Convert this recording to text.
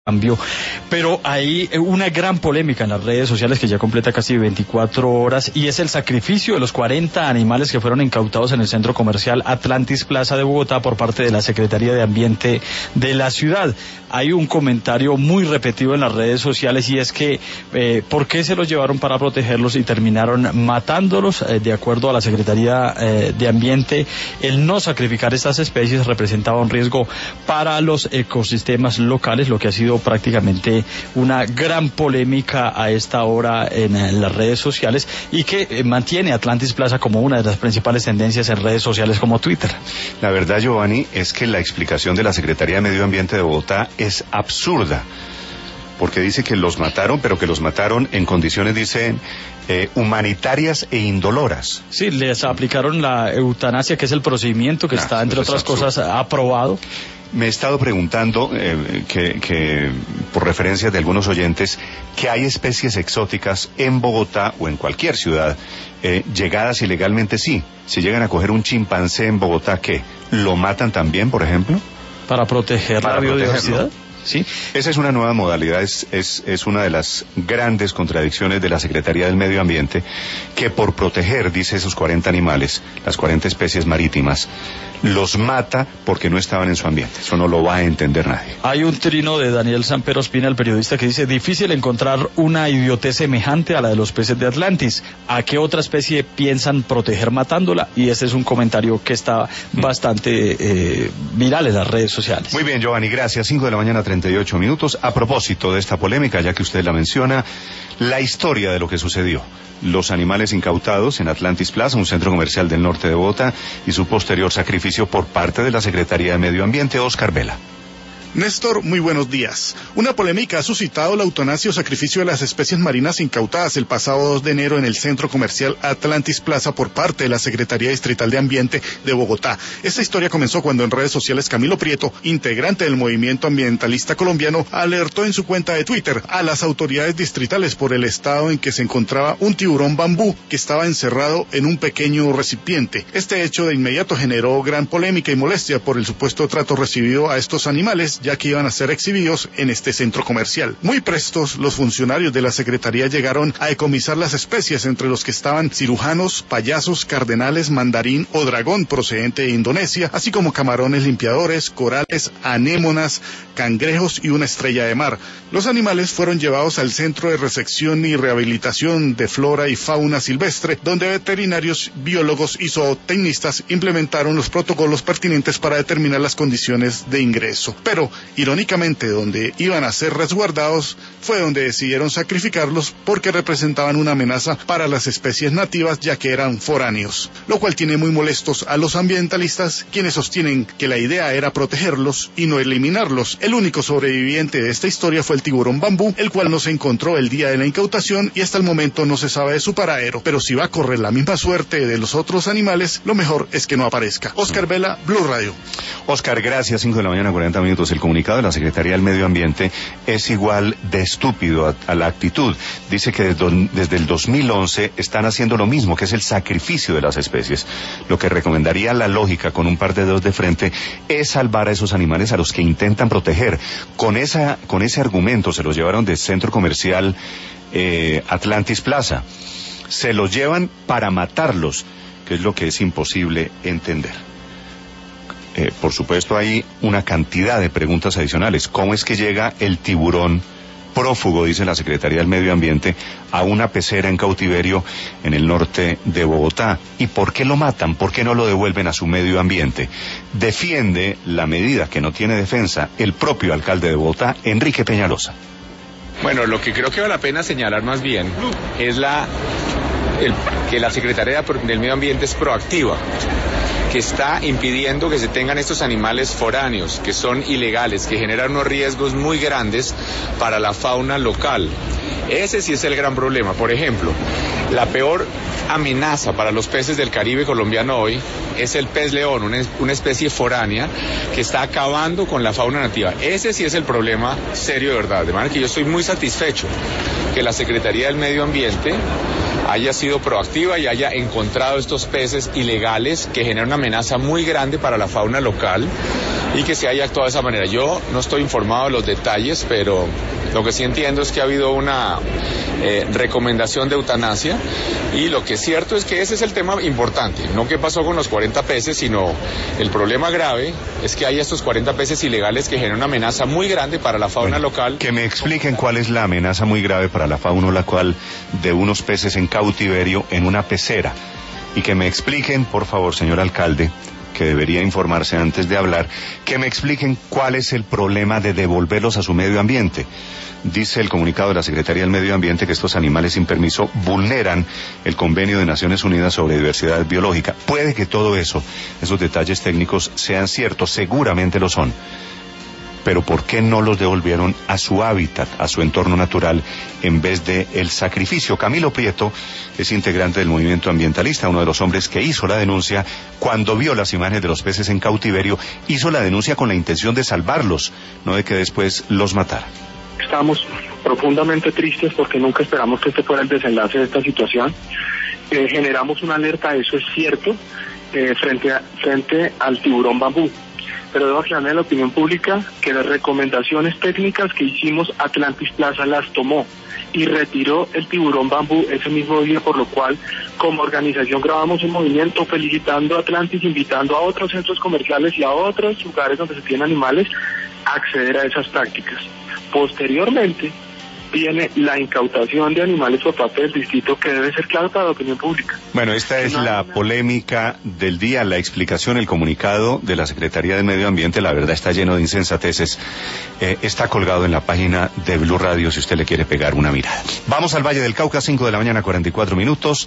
cambio, pero hay una gran polémica en las redes sociales que ya completa casi 24 horas y es el sacrificio de los 40 animales que fueron incautados en el centro comercial Atlantis Plaza de Bogotá por parte de la Secretaría de Ambiente de la ciudad. Hay un comentario muy repetido en las redes sociales y es que ¿por qué se los llevaron para protegerlos y terminaron matándolos? De acuerdo a la Secretaría de Ambiente, el no sacrificar estas especies representaba un riesgo para los ecosistemas locales, lo que ha sido prácticamente una gran polémica a esta hora en las redes sociales y que mantiene Atlantis Plaza como una de las principales tendencias en redes sociales como Twitter. La verdad, Giovanni, es que la explicación de la Secretaría de Medio Ambiente de Bogotá es absurda, porque dice que los mataron, pero que los mataron en condiciones, dicen, humanitarias e indoloras. Sí, les aplicaron la eutanasia, que es el procedimiento que está, entre otras cosas, aprobado. Me he estado preguntando, que por referencias de algunos oyentes, que hay especies exóticas en Bogotá o en cualquier ciudad, llegadas ilegalmente, sí. Si llegan a coger un chimpancé en Bogotá, ¿qué? ¿Lo matan también, por ejemplo? Para proteger la biodiversidad. ¿Sí? Esa es una nueva modalidad, es una de las grandes contradicciones de la Secretaría del Medio Ambiente, que por proteger, dice, esos 40 animales, las 40 especies marítimas, los mata porque no estaban en su ambiente. Eso no lo va a entender nadie. Hay un trino de Daniel Sampero Espina, el periodista, que dice: difícil encontrar una idiotez semejante a la de los peces de Atlantis. ¿A qué otra especie piensan proteger matándola? Y este es un comentario que está bastante viral en las redes sociales. Muy bien, Giovanni, gracias. 5:38 a propósito de esta polémica, ya que usted la menciona, la historia de lo que sucedió. Los animales incautados en Atlantis Plaza, un centro comercial del norte de Bogotá, y su posterior sacrificio por parte de la Secretaría de Medio Ambiente. Oscar Vela. Néstor, muy buenos días. Una polémica ha suscitado la eutanasia o sacrificio de las especies marinas incautadas el pasado 2 de enero en el centro comercial Atlantis Plaza por parte de la Secretaría Distrital de Ambiente de Bogotá. Esta historia comenzó cuando en redes sociales Camilo Prieto, integrante del movimiento ambientalista colombiano, alertó en su cuenta de Twitter a las autoridades distritales por el estado en que se encontraba un tiburón bambú que estaba encerrado en un pequeño recipiente. Este hecho de inmediato generó gran polémica y molestia por el supuesto trato recibido a estos animales, ya que iban a ser exhibidos en este centro comercial. Muy prestos, los funcionarios de la Secretaría llegaron a decomisar las especies, entre los que estaban cirujanos, payasos, cardenales, mandarín o dragón procedente de Indonesia, así como camarones limpiadores, corales, anémonas, cangrejos y una estrella de mar. Los animales fueron llevados al Centro de Resección y Rehabilitación de Flora y Fauna Silvestre, donde veterinarios, biólogos y zootecnistas implementaron los protocolos pertinentes para determinar las condiciones de ingreso. Pero, irónicamente, donde iban a ser resguardados fue donde decidieron sacrificarlos porque representaban una amenaza para las especies nativas, ya que eran foráneos, lo cual tiene muy molestos a los ambientalistas, quienes sostienen que la idea era protegerlos y no eliminarlos. El único sobreviviente de esta historia fue el tiburón bambú, el cual no se encontró el día de la incautación y hasta el momento no se sabe de su paradero, pero si va a correr la misma suerte de los otros animales, lo mejor es que no aparezca. Oscar Vela, Blue Radio. Oscar, gracias. 5:40 a.m. El comunicado de la Secretaría del Medio Ambiente es igual de estúpido a la actitud. Dice que desde el 2011 están haciendo lo mismo, que es el sacrificio de las especies. Lo que recomendaría la lógica, con un par de dedos de frente, es salvar a esos animales a los que intentan proteger. Con ese argumento se los llevaron del centro comercial Atlantis Plaza. Se los llevan para matarlos, que es lo que es imposible entender. Por supuesto, hay una cantidad de preguntas adicionales. ¿Cómo es que llega el tiburón prófugo, dice la Secretaría del Medio Ambiente, a una pecera en cautiverio en el norte de Bogotá? ¿Y por qué lo matan? ¿Por qué no lo devuelven a su medio ambiente? Defiende la medida, que no tiene defensa, el propio alcalde de Bogotá, Enrique Peñalosa. Bueno, lo que creo que vale la pena señalar más bien es que la Secretaría del Medio Ambiente es proactiva, que está impidiendo que se tengan estos animales foráneos, que son ilegales, que generan unos riesgos muy grandes para la fauna local. Ese sí es el gran problema. Por ejemplo, la peor amenaza para los peces del Caribe colombiano hoy es el pez león, una especie foránea que está acabando con la fauna nativa. Ese sí es el problema serio de verdad. De manera que yo estoy muy satisfecho que la Secretaría del Medio Ambiente haya sido proactiva y haya encontrado estos peces ilegales que generan una amenaza muy grande para la fauna local y que se haya actuado de esa manera. Yo no estoy informado de los detalles, pero lo que sí entiendo es que ha habido una recomendación de eutanasia, y lo que es cierto es que ese es el tema importante, no qué pasó con los 40 peces, sino el problema grave es que hay estos 40 peces ilegales que generan una amenaza muy grande para la fauna local. Que me expliquen cuál es la amenaza muy grave para la fauna local de unos peces en cautiverio en una pecera, y que me expliquen, por favor, señor alcalde, que debería informarse antes de hablar, que me expliquen cuál es el problema de devolverlos a su medio ambiente. Dice el comunicado de la Secretaría del Medio Ambiente que estos animales sin permiso vulneran el Convenio de Naciones Unidas sobre Diversidad Biológica. Puede que todo eso, esos detalles técnicos sean ciertos, seguramente lo son. Pero ¿por qué no los devolvieron a su hábitat, a su entorno natural, en vez de el sacrificio? Camilo Prieto es integrante del movimiento ambientalista, uno de los hombres que hizo la denuncia cuando vio las imágenes de los peces en cautiverio. Hizo la denuncia con la intención de salvarlos, no de que después los matara. Estamos profundamente tristes porque nunca esperamos que este fuera el desenlace de esta situación. Generamos una alerta, eso es cierto, frente al tiburón bambú. Pero debo aclarar a la opinión pública que las recomendaciones técnicas que hicimos, Atlantis Plaza las tomó y retiró el tiburón bambú ese mismo día, por lo cual como organización grabamos un movimiento felicitando a Atlantis, invitando a otros centros comerciales y a otros lugares donde se tienen animales a acceder a esas prácticas. Posteriormente viene la incautación de animales por parte del distrito, que debe ser claro para la opinión pública. Bueno, esta es la polémica del día, la explicación, el comunicado de la Secretaría del Medio Ambiente. La verdad está lleno de insensateces. Está colgado en la página de Blue Radio si usted le quiere pegar una mirada. Vamos al Valle del Cauca, 5 de la mañana, 44 minutos.